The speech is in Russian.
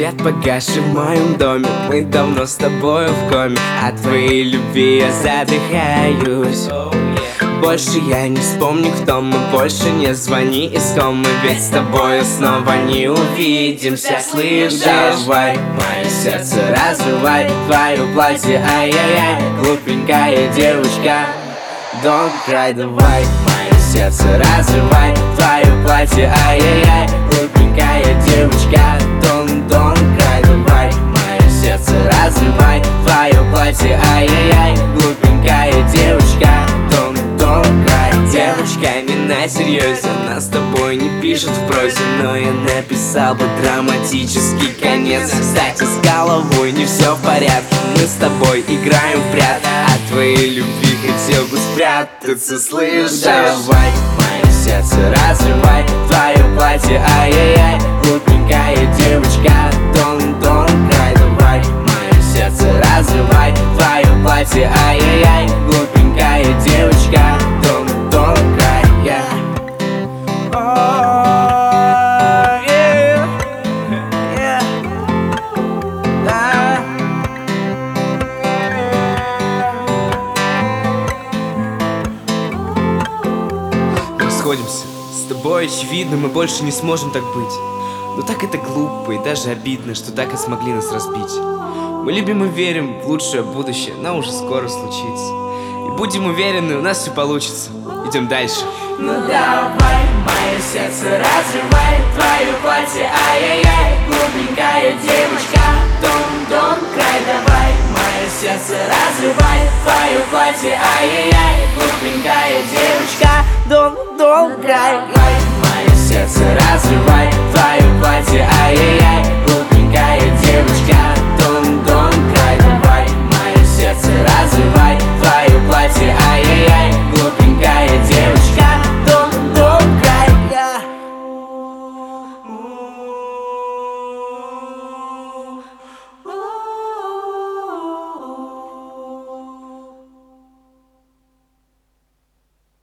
свет погасший в моем доме. Мы давно с тобою в коме, от твоей любви я задыхаюсь. Больше я не вспомню, кто мы, больше не звони из комы, ведь с тобой снова не увидимся. Слышишь? Давай, мое сердце разрывай, твое платье, ай-яй-яй, глупенькая девочка. Don't cry, давай, мое сердце разрывай, твое платье, ай-яй-яй, глупенькая девочка. Don't cry, давай, мое сердце разрывай, твое платье, ай-яй-яй, глупенькая девочка. Don't cry, девочка, не на серьезе, она с тобой не пишет в прозе, но я написал бы драматический конец. Кстати, с головой не все в порядке, мы с тобой играем в прятки, от твоей любви хотел бы спрятаться, слышишь? Давай, мое сердце разрывай, твое платье, ай-яй-яй, глупенькая девочка. Don't cry, давай, мое сердце разрывай, твое платье, ай-яй-яй, глупенькая девочка. Don't cry, yeah. Oh, yeah, yeah, да. Мы расходимся. С тобой очевидно, мы больше не сможем так быть. Но так это глупо и даже обидно, что так и смогли нас разбить. Мы любим и верим в лучшее будущее, но уже скоро случится. И будем уверены, у нас все получится. Идем дальше. Ну давай, мое сердце разрывай, твое платье, ай-яй-яй, глупенькая девочка. Don't cry, давай, мое сердце разрывай, твое платье, ай-яй-яй, глупенькая девочка. Don't cry.